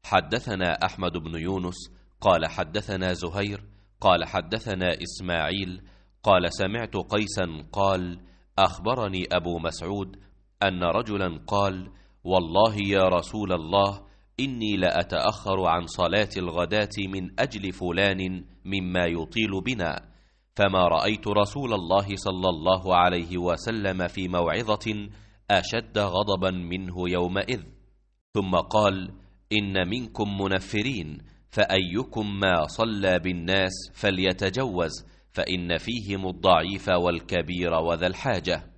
حدثنا أحمد بن يونس قال حدثنا زهير قال حدثنا إسماعيل قال سمعت قيسا قال أخبرني أبو مسعود أن رجلا قال والله يا رسول الله إني لأتأخر عن صلاة الغداة من أجل فلان مما يطيل بنا، فما رأيت رسول الله صلى الله عليه وسلم في موعظة أشد غضبا منه يومئذ. ثم قال إن منكم منفرين، فأيكم ما صلى بالناس فليتجوز، فإن فيهم الضعيف والكبير وذا الحاجة.